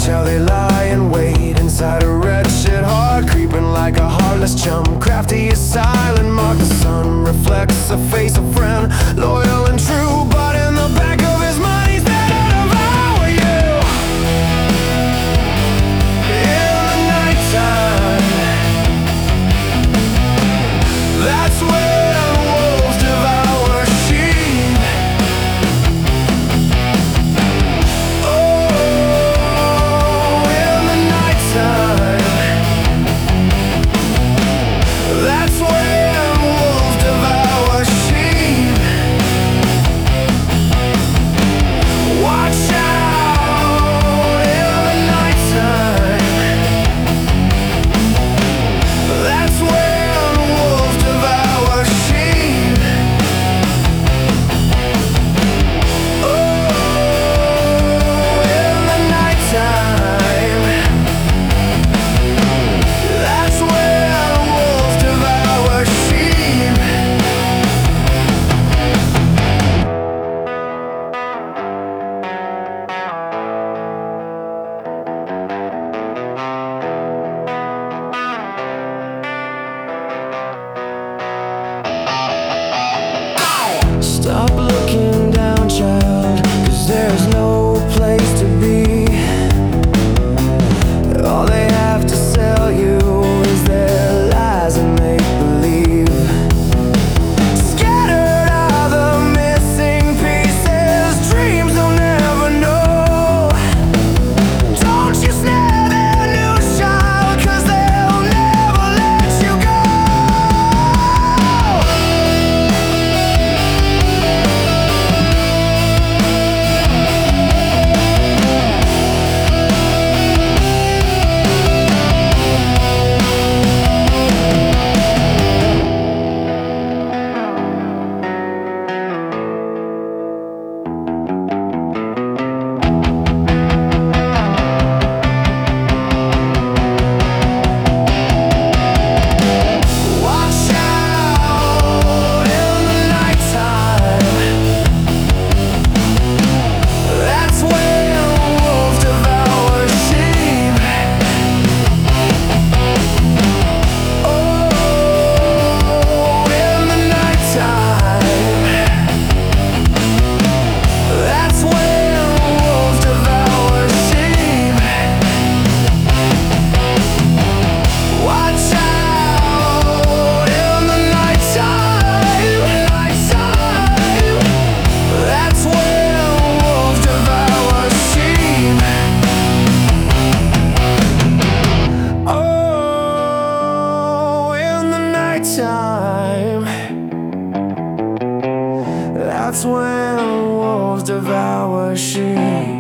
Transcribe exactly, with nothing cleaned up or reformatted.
how they lie in wait inside a wretched heart, creeping like a heartless chum. Crafty is silent, mark the sun reflects the face of friend, loyal and true, but in the back of his mind he's there to devour you. In the nighttime, that's when wolves devour sheep. Oh, in the nighttime, that's when wolves devour sheep. Watch out in the nighttime, that's when wolves devour sheep. Oh, in the nighttime, that's when wolves devour sheep. Stop looking down, child, 'cause there's no place to be. All they have to sell you is their lies and make-believe. Scattered are the missing pieces, dreams they'll never know. Don't you snare their news, child, 'cause they'll never let you go. Watch out in the nighttime, that's when wolves devour sheep. Oh, in the nighttime, that's when wolves devour sheep. Watch out in the nighttime, nighttime, that's when wolves devour sheep. Oh, in the nighttime, that's when wolves devour sheep.